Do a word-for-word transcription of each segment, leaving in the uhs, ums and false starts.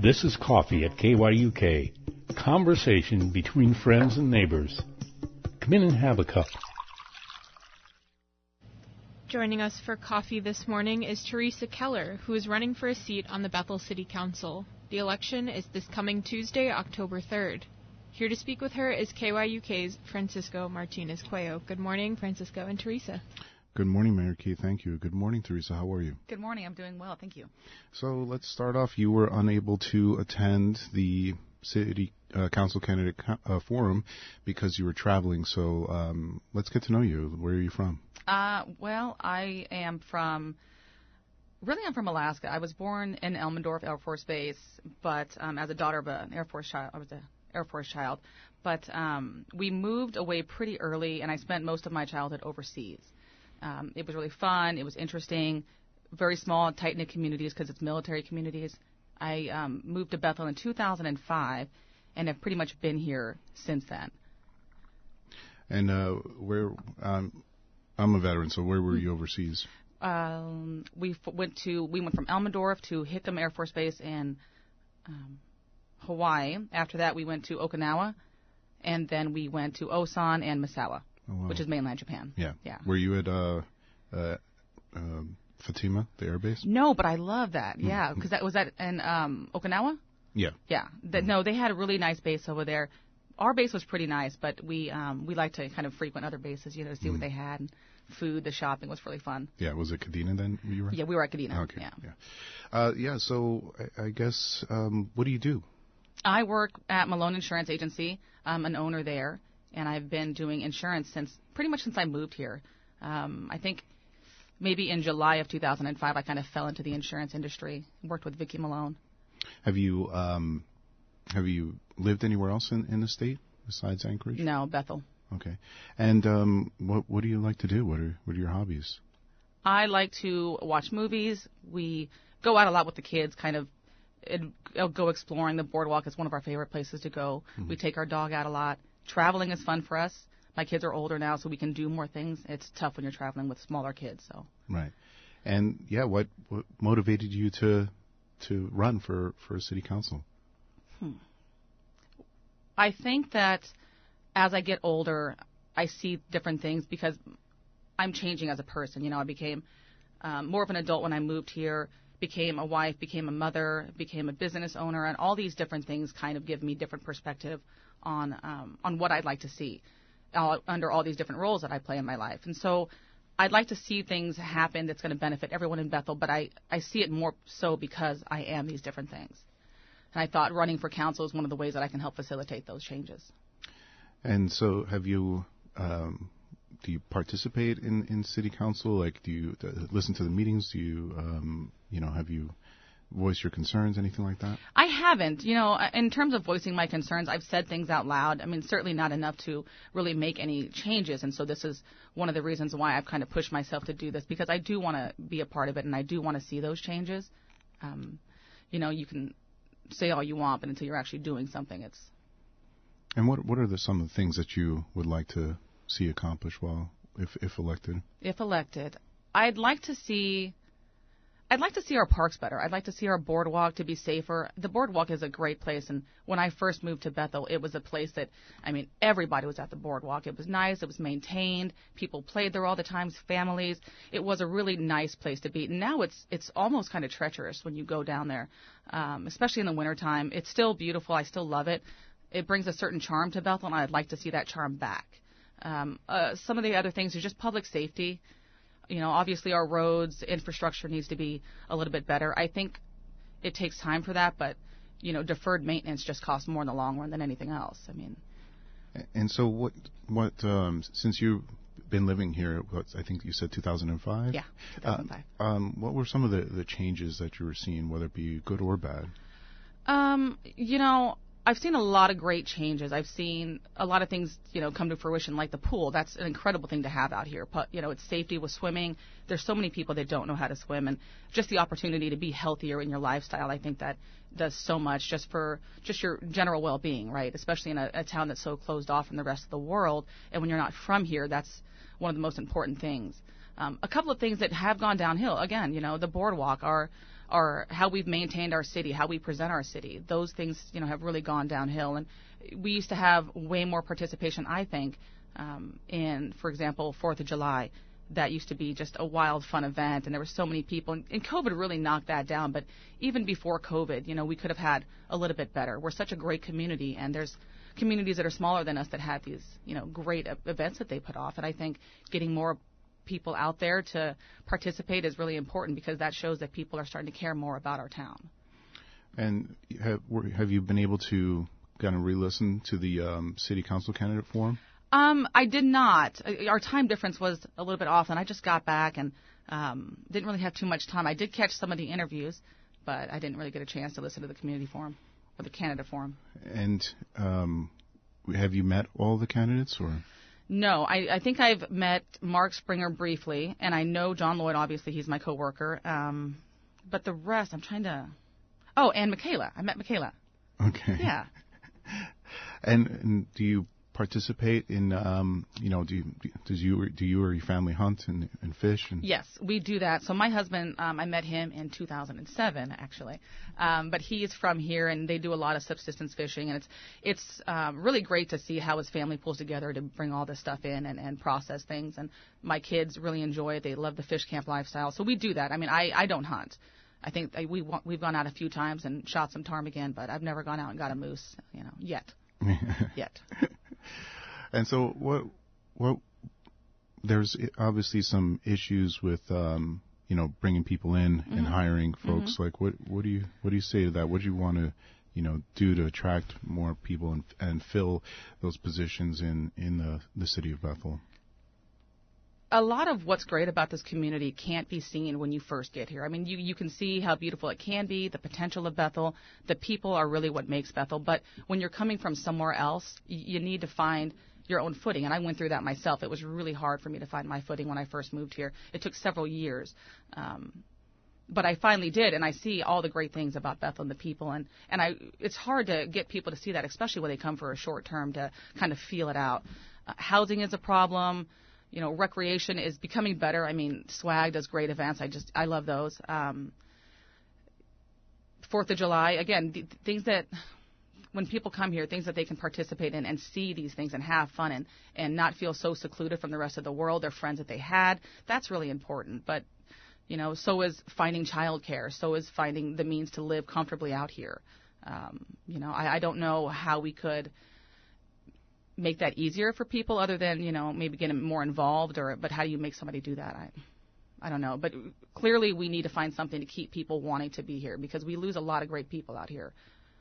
This is Coffee at K Y U K. Conversation between friends and neighbors. Come in and have a cup. Joining us for coffee this morning is Teresa Keller, who is running for a seat on the Bethel City Council. The election is this coming Tuesday, October third. Here to speak with her is K Y U K's Francisco Martinez-Cuello. Good morning, Francisco and Teresa. Good morning, Mayor Key. Thank you. Good morning, Teresa. How are you? Good morning. I'm doing well. Thank you. So let's start off. You were unable to attend the City uh, Council Candidate co- uh, Forum because you were traveling. So um, let's get to know you. Where are you from? Uh, well, I am from, really I'm from Alaska. I was born in Elmendorf Air Force Base, but um, as a daughter of an Air Force child, I was an Air Force child. But um, we moved away pretty early, and I spent most of my childhood overseas. Um, it was really fun. It was interesting. Very small, tight-knit communities because it's military communities. I um, moved to Bethel in two thousand five and have pretty much been here since then. And uh, where um, I'm a veteran, so where were you overseas? Um, we f- went to we went from Elmendorf to Hickam Air Force Base in um, Hawaii. After that, we went to Okinawa, and then we went to Osan and Misawa. Oh, wow. Which is mainland Japan. Yeah. Yeah. Were you at uh, uh, uh, Fatima, the air base? No, but I love that. Mm-hmm. Yeah, because that was that in um, Okinawa. Yeah. Yeah. The, mm-hmm. No, they had a really nice base over there. Our base was pretty nice, but we um, we like to kind of frequent other bases, you know, to see mm-hmm. what they had. And food, the shopping was really fun. Yeah. Was it Kadena then? You were? Yeah, we were at Kadena. Okay. Yeah. Yeah. Uh, yeah. So I, I guess um, what do you do? I work at Malone Insurance Agency. I'm an owner there. And I've been doing insurance since pretty much since I moved here. Um, I think maybe in July of two thousand five, I kind of fell into the insurance industry. Worked with Vicki Malone. Have you um, have you lived anywhere else in, in the state besides Anchorage? No, Bethel. Okay. And um, what what do you like to do? What are what are your hobbies? I like to watch movies. We go out a lot with the kids, kind of it, go exploring. The boardwalk is one of our favorite places to go. Mm-hmm. We take our dog out a lot. Traveling is fun for us. My kids are older now, so we can do more things. It's tough when you're traveling with smaller kids. So right, and yeah, what, what motivated you to to run for, for city council? Hmm. I think that as I get older, I see different things because I'm changing as a person. You know, I became um, more of an adult when I moved here. Became a wife, became a mother, became a business owner, and all these different things kind of give me different perspective on um, on what I'd like to see uh, under all these different roles that I play in my life. And so I'd like to see things happen that's going to benefit everyone in Bethel, but I, I see it more so because I am these different things. And I thought running for council is one of the ways that I can help facilitate those changes. And so have you, um, do you participate in, in city council? Like, do you uh, listen to the meetings? Do you, um, you know, have you voice your concerns, anything like that? I haven't. You know, in terms of voicing my concerns, I've said things out loud. I mean, certainly not enough to really make any changes. And so this is one of the reasons why I've kind of pushed myself to do this, because I do want to be a part of it and I do want to see those changes. Um, you know, you can say all you want, but until you're actually doing something, it's... And what what are the, some of the things that you would like to see accomplished while, if, if elected? If elected, I'd like to see... I'd like to see our parks better. I'd like to see our boardwalk to be safer. The boardwalk is a great place, and when I first moved to Bethel, it was a place that, I mean, everybody was at the boardwalk. It was nice. It was maintained. People played there all the time, families. It was a really nice place to be. Now it's it's almost kind of treacherous when you go down there, um, especially in the wintertime. It's still beautiful. I still love it. It brings a certain charm to Bethel, and I'd like to see that charm back. Um, uh, some of the other things are just public safety. You know, obviously our roads, infrastructure needs to be a little bit better. I think it takes time for that, but, you know, deferred maintenance just costs more in the long run than anything else. I mean. And so what, what um, since you've been living here, what, I think you said two thousand five? Yeah, two thousand five. Uh, um, what were some of the, the changes that you were seeing, whether it be good or bad? Um, you know, I've seen a lot of great changes. I've seen a lot of things, you know, come to fruition, like the pool. That's an incredible thing to have out here. But, you know, it's safety with swimming. There's so many people that don't know how to swim, and just the opportunity to be healthier in your lifestyle, I think that does so much just for just your general well-being, right? Especially in a, a town that's so closed off from the rest of the world. And when you're not from here, that's one of the most important things. Um, a couple of things that have gone downhill, again, you know, the boardwalk, our our how we've maintained our city, how we present our city. Those things, you know, have really gone downhill. And we used to have way more participation, I think, um, in, for example, Fourth of July. That used to be just a wild, fun event, and there were so many people. And, and COVID really knocked that down. But even before COVID, you know, we could have had a little bit better. We're such a great community, and there's communities that are smaller than us that have these, you know, great events that they put off. And I think getting more people out there to participate is really important because that shows that people are starting to care more about our town. And have, have you been able to kind of re-listen to the um, city council candidate forum? Um, I did not. Our time difference was a little bit off, and I just got back and um, didn't really have too much time. I did catch some of the interviews, but I didn't really get a chance to listen to the community forum or the candidate forum. And um, have you met all the candidates, or? No, I, I think I've met Mark Springer briefly, and I know John Lloyd. Obviously, he's my coworker. Um, but the rest, I'm trying to. Oh, and Michaela. I met Michaela. Okay. Yeah. and, and do you participate in, um, you know, do you, does you do you or your family hunt and, and fish? And yes, we do that. So my husband, um, I met him in two thousand seven, actually, um, but he is from here, and they do a lot of subsistence fishing, and it's it's um, really great to see how his family pulls together to bring all this stuff in and, and process things. And my kids really enjoy it; they love the fish camp lifestyle. So we do that. I mean, I, I don't hunt. I think we we've gone out a few times and shot some ptarmigan, but I've never gone out and got a moose, you know, yet. yet. And so, what, what? There's obviously some issues with, um, you know, bringing people in mm-hmm. and hiring folks. Mm-hmm. Like, what, what do you, what do you say to that? What do you want to, you know, do to attract more people and and fill those positions in in the the city of Bethel? A lot of what's great about this community can't be seen when you first get here. I mean, you, you can see how beautiful it can be, the potential of Bethel. The people are really what makes Bethel. But when you're coming from somewhere else, you, you need to find your own footing. And I went through that myself. It was really hard for me to find my footing when I first moved here. It took several years. Um, but I finally did, and I see all the great things about Bethel and the people. And, and I, it's hard to get people to see that, especially when they come for a short term, to kind of feel it out. Uh, housing is a problem. You know, recreation is becoming better. I mean, SWAG does great events. I just, I love those. Um, Fourth of July, again, th- things that, when people come here, things that they can participate in and see these things and have fun and, and not feel so secluded from the rest of the world, their friends that they had, that's really important. But, you know, so is finding childcare. So is finding the means to live comfortably out here. Um, you know, I, I don't know how we could make that easier for people other than, you know, maybe get them more involved, or but how do you make somebody do that? I I don't know. But clearly we need to find something to keep people wanting to be here because we lose a lot of great people out here.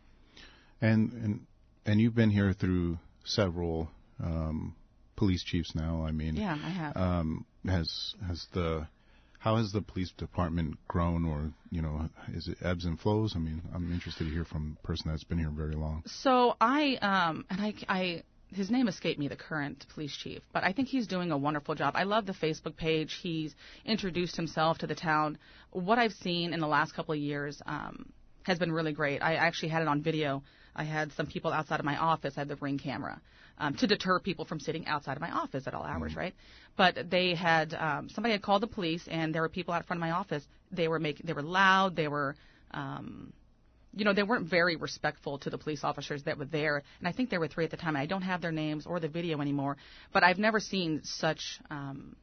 And and and you've been here through several um, police chiefs now. I mean, yeah, I have. Um, has has the how has the police department grown, or, you know, is it ebbs and flows? I mean, I'm interested to hear from a person that's been here very long. So I um and I I. His name escaped me, the current police chief, but I think he's doing a wonderful job. I love the Facebook page. He's introduced himself to the town. What I've seen in the last couple of years um, has been really great. I actually had it on video. I had some people outside of my office. I had the Ring camera um, to deter people from sitting outside of my office at all hours, mm-hmm. right? But they had um, somebody had called the police, and there were people out front of my office. They were making, they were loud. They were. Um, You know, they weren't very respectful to the police officers that were there, and I think there were three at the time. I don't have their names or the video anymore, but I've never seen such um,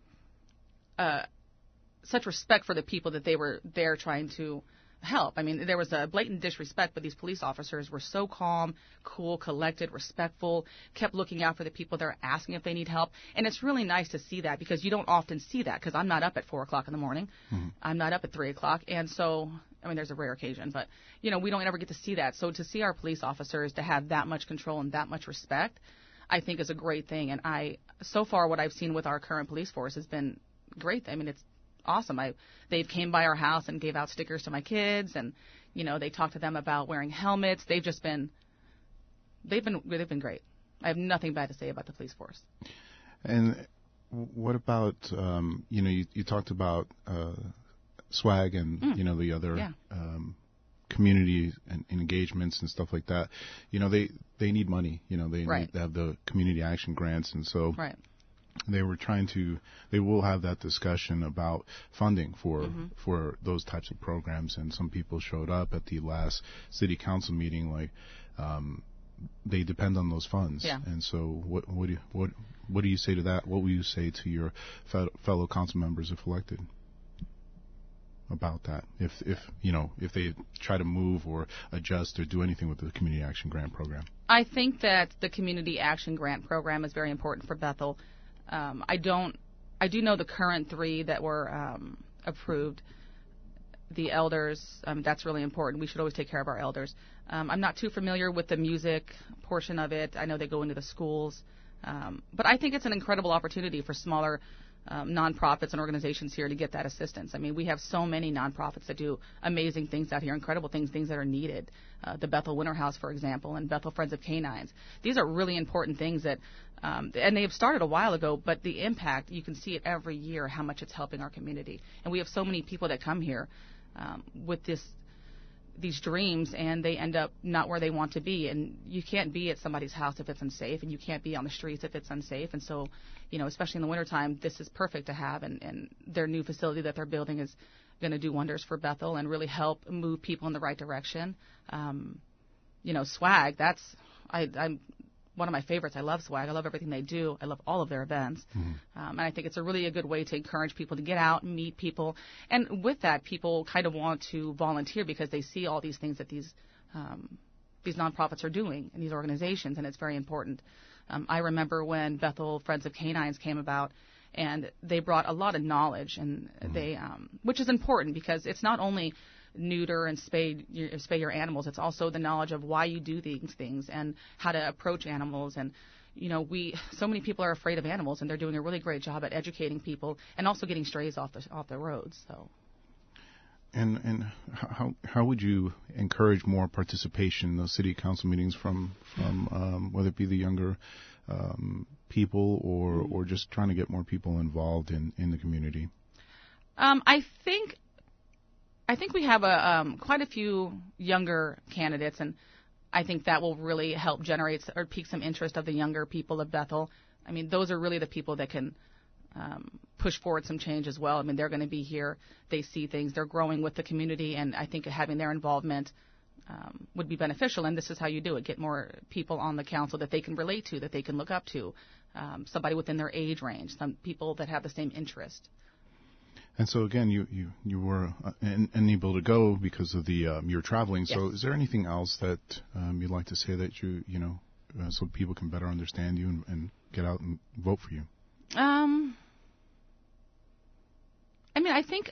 uh, such respect for the people that they were there trying to help. I mean, there was a blatant disrespect, but these police officers were so calm, cool, collected, respectful, kept looking out for the people that are asking if they need help. And it's really nice to see that because you don't often see that because I'm not up at four o'clock in the morning. Mm-hmm. I'm not up at three o'clock. And so, I mean, there's a rare occasion, but, you know, we don't ever get to see that. So to see our police officers to have that much control and that much respect, I think is a great thing. And I, so far what I've seen with our current police force has been great. I mean, it's awesome. I they've came by our house and gave out stickers to my kids, and, you know, they talked to them about wearing helmets. They've just been they've been they've been great. I have nothing bad to say about the police force. And what about um, you know, you, you talked about uh, SWAG and mm. you know, the other yeah. um, community and engagements and stuff like that. You know, they they need money. You know, they right. need to have the community action grants, and so right. they were trying to, they will have that discussion about funding for Mm-hmm. for those types of programs. And some people showed up at the last city council meeting, like um, they depend on those funds. Yeah. And so, what what do you, what what do you say to that? What will you say to your fe- fellow council members if elected about that? If if you know if they try to move or adjust or do anything with the Community Action Grant program? I think that the Community Action Grant program is very important for Bethel. Um, I don't, I do know the current three that were um, approved. The elders, um, that's really important. We should always take care of our elders. Um, I'm not too familiar with the music portion of it. I know they go into the schools. Um, but I think it's an incredible opportunity for smaller um, nonprofits and organizations here to get that assistance. I mean, we have so many nonprofits that do amazing things out here, incredible things, things that are needed. Uh, the Bethel Winter House, for example, and Bethel Friends of Canines. These are really important things that, um, and they have started a while ago, but the impact, you can see it every year, how much it's helping our community. And we have so many people that come here um, with this these dreams, and they end up not where they want to be. And you can't be at somebody's house if it's unsafe, and you can't be on the streets if it's unsafe. And so, you know, especially in the wintertime, this is perfect to have. And, and their new facility that they're building is going to do wonders for Bethel and really help move people in the right direction. Um, you know, swag, that's I, I'm one of my favorites. I love swag. I love everything they do. I love all of their events. Mm-hmm. Um, and I think it's a really a good way to encourage people to get out and meet people. And with that, people kind of want to volunteer because they see all these things that these um, these nonprofits are doing and these organizations, and it's very important. Um, I remember when Bethel Friends of Canines came about, and they brought a lot of knowledge, and mm-hmm. they, um, which is important because it's not only neuter and spay your, spay your animals. It's also the knowledge of why you do these things and how to approach animals. And, you know, we so many people are afraid of animals, and they're doing a really great job at educating people and also getting strays off the off the roads. So. And and how how would you encourage more participation in those city council meetings from from um, whether it be the younger um, people or or just trying to get more people involved in, in the community? Um, I think. I think we have a um, quite a few younger candidates, and I think that will really help generate or pique some interest of the younger people of Bethel. I mean, those are really the people that can um, push forward some change as well. I mean, they're going to be here. They see things. They're growing with the community, and I think having their involvement um, would be beneficial. And this is how you do it. Get more people on the council that they can relate to, that they can look up to, um, somebody within their age range, some people that have the same interest. And so again, you you, you were uh, unable to go because of the um, you're traveling. Yes. So is there anything else that um, you'd like to say that you you know uh, so people can better understand you and, and get out and vote for you? Um, I mean, I think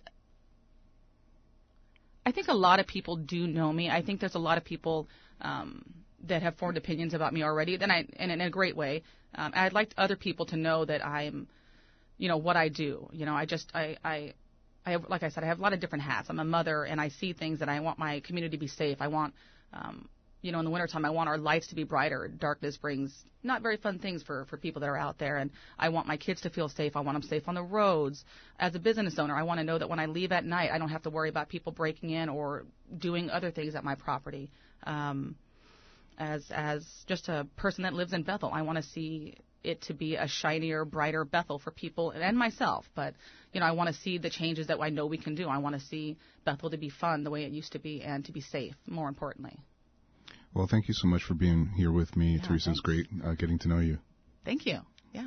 I think a lot of people do know me. I think there's a lot of people um, that have formed opinions about me already, then I and in a great way. Um, I'd like other people to know that I'm. You know, what I do. You know, I just, I, I, I have, like I said, I have a lot of different hats. I'm a mother, and I see things that I want my community to be safe. I want, um, you know, in the wintertime, I want our lights to be brighter. Darkness brings not very fun things for, for people that are out there, and I want my kids to feel safe. I want them safe on the roads. As a business owner, I want to know that when I leave at night, I don't have to worry about people breaking in or doing other things at my property. Um, as, as just a person that lives in Bethel, I want to see it to be a shinier, brighter Bethel for people and myself. But, you know, I want to see the changes that I know we can do. I want to see Bethel to be fun the way it used to be and to be safe, more importantly. Well, thank you so much for being here with me, Yeah, Teresa. It's great uh, getting to know you. Thank you. Yeah.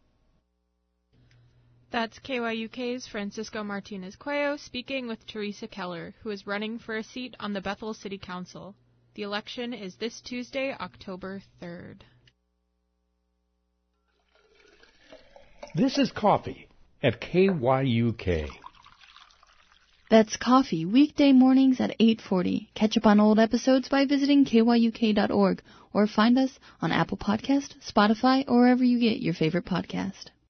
That's K Y U K's Francisco Martinez-Cuello speaking with Teresa Keller, who is running for a seat on the Bethel City Council. The election is this Tuesday, October third. This is Coffee at K Y U K. That's Coffee, weekday mornings at eight forty. Catch up on old episodes by visiting K Y U K dot org or find us on Apple Podcast, Spotify, or wherever you get your favorite podcast.